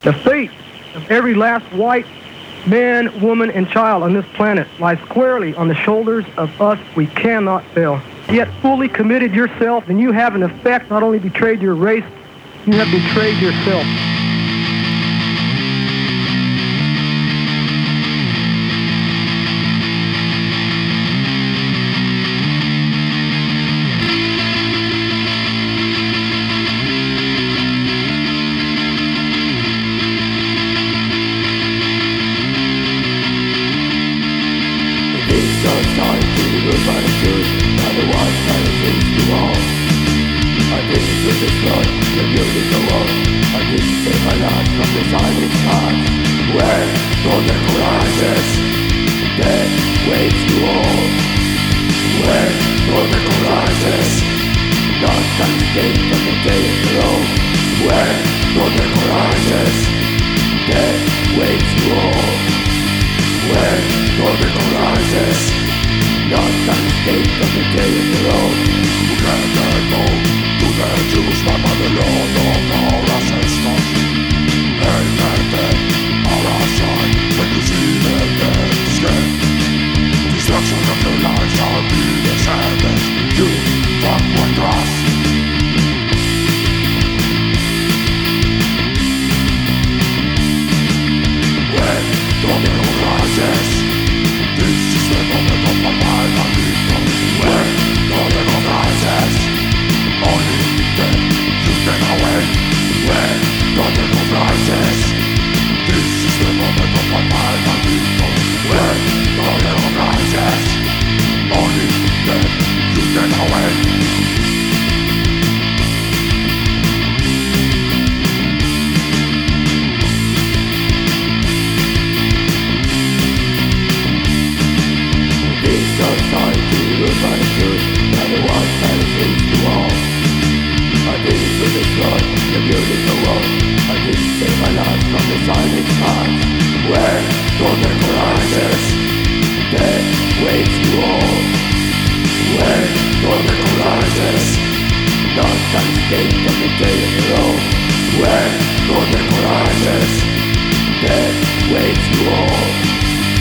The fate of every last white man, woman, and child on this planet lies squarely on the shoulders of us. We cannot fail. Yet fully committed yourself, and you have in effect not only betrayed your race, you have betrayed yourself.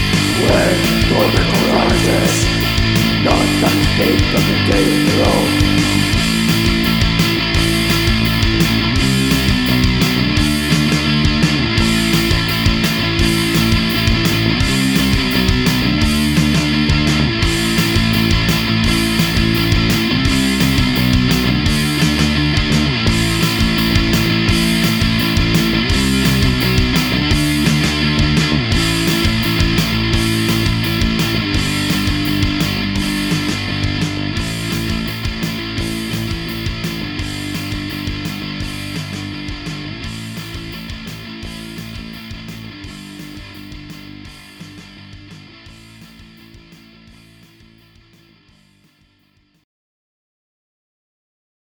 Not that escape from the day of your own.